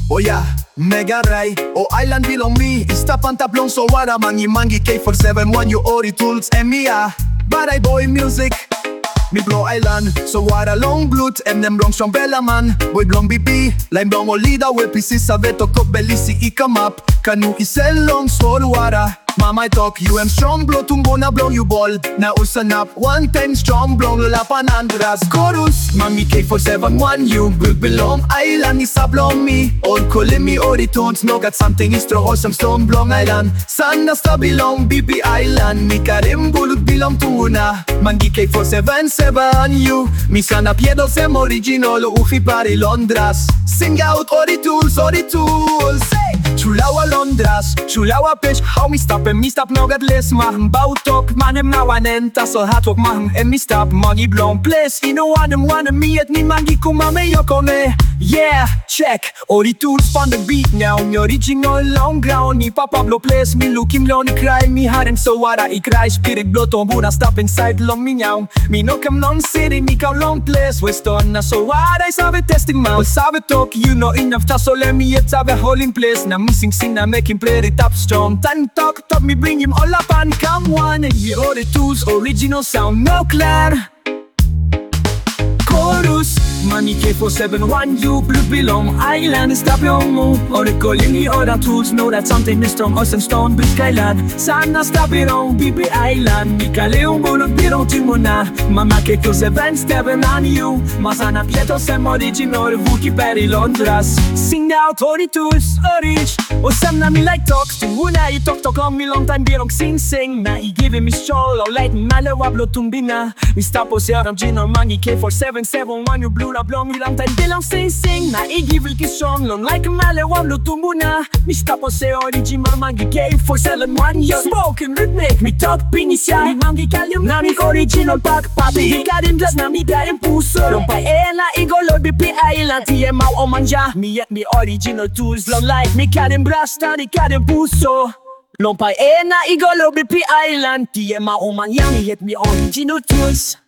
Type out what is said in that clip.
Oh yeah, Mega Ray, oh island belong me. Ista pantablong so wara mangi mangi K471 you ori tools and mia. Baray boy music, mi blow island, so wara long blut em nem long strong bella man. Boy blong BP, lime blong olida we pisi saveto ko bellisi ikamap. Kanu isel long sword wara. Mama talk you am strong blow tumbo na blow you ball. Na usanap one time strong blow lalapan andras chorus. Mami K471 you will belong island isa blong me. All calling me oritones no got something istro awesome stone blong island. Sana sta belong BP island. Mi karim bulut belong tuna. Mangi K477 you. Mi sana piedo sem original ufi pari Londras. Sing out oritules Chulawa Londras, chulawa pech. How me stop and me stop no got less machen. Bautok man em now and so hard work machen and me stop money blown place. You know one me at ni mangi kuma me yokone. Yeah, check. All the tools on the beat now. Mi original long ground. Ni papa blow place. Mi look him long cry. Mi haren so wara I cry. Spirit blow to muna stop inside long mi now. Mi no come non city. Mi come long place. Weston na so wara I sabe testing mouth. Sabe talk. You know enough ta so let me yet sabe holding place. Na missing sing na make him play the top strong. Tan talk me bring him all up and come one. And hear all the tools original sound no clear. Chorus. Mami K471 you blue belong island stop your move. Or the calling me other tools know that something is strong. Awesome stone bridge island. Sana stop it on BP island. Mi kaleong bulot birong timona. Mama K477 on you. Masana pieto sem original vuki peri Londras. Sing out all the tools orich. O sam na mi like talks to una I talk on me long time birong sing na I give me show or light male wablo tumbina. Mi stop o se original mangi K477 you blue blong ilang time bilang sing na i-give it strong long like a malewam lutumbo na. Mi stop o se original mangi K471 yo. Spoken rhythmic mi talk pinisya. Mi mangi kalyum na mi original pak papi. Di kadim just na mi daim puso. Lompay ela igolo BP island. Tiye mau o manja. Mi yet mi original tools long like mi kadim brasta di kadim puso. Lompay ela igolo BP island. Tiye mau o manja. Mi yet mi original tools.